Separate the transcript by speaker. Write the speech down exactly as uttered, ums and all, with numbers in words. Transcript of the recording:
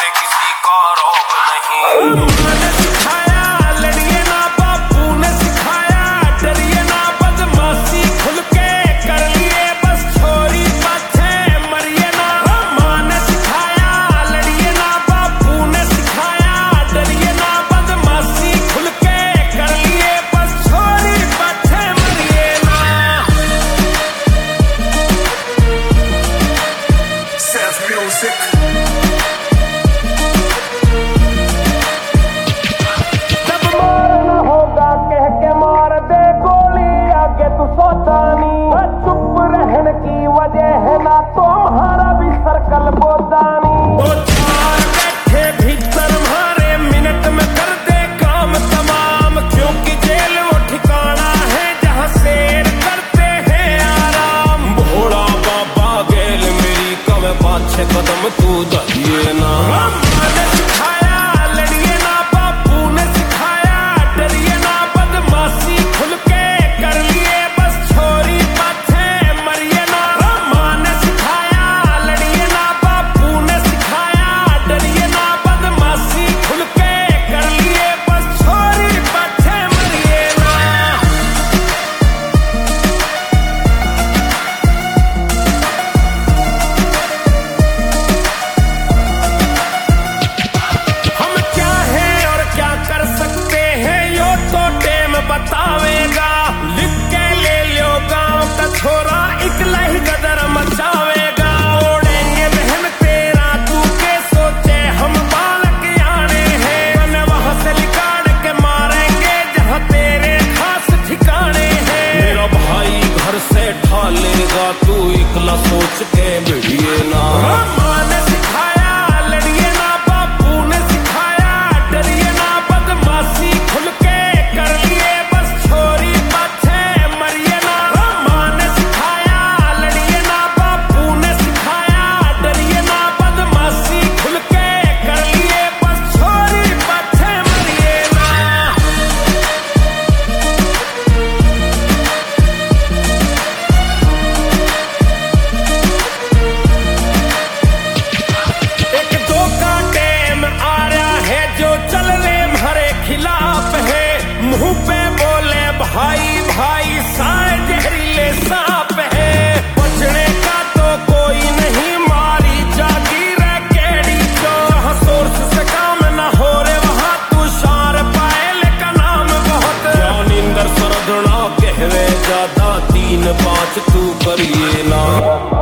Speaker 1: से किसी का रोग नहीं। मैंने सिखाया लड़िए ना, बापू ने सिखाया डरिए ना, बदमाशी खुल के कर लिए बस छोरी पाछे मरिए ना। माँ ने सिखाया लड़िए ना, बापू ने सिखाया डरिए ना, बदमाशी खुल के कर लिए बस छोरी पाछे मरिए ना। Sense music। चुप रहने की वजह है ना तुम्हारा भी सर्कल बोदानी। दो चार बैठे भीतर मारे मिनट में कर दे काम तमाम, क्योंकि जेल वो ठिकाना है जहाँ शेर करते हैं आराम। भोला बाबा गेल मेरी कम पाछे कदम तू दहिए ना। मैंने सिखाया लड़िए ना, बापू ने सिखाया डरिए ना, बदमाशी खुल के कर लिए बतावेगा। लिख के ले लो गांव का छोरा इकला ही गदर मचावेगा। ओढ़ेंगे बहन तेरा तू के सोचे हम बालक आने हैं, वहां से निकाल के मारेंगे जहां तेरे खास ठिकाने हैं। मेरा भाई घर से ढालेगा तू इकला सोच के भिड़िए ना। माँ ने सिखाया लड़िए ना, बापू ने सिखाया डरिए ना, बदमाशी खुल के कर लिए मुंह पे बोले भाई भाई साए जहरीले सांप है। बचने का तो कोई नहीं मारी जागीर केड़ी जो सोर्स से काम न हो रे वहां तू शार पायल का नाम बहुत। नींदर सरदना कहवे ज्यादा तीन पाँच तू करिए ना।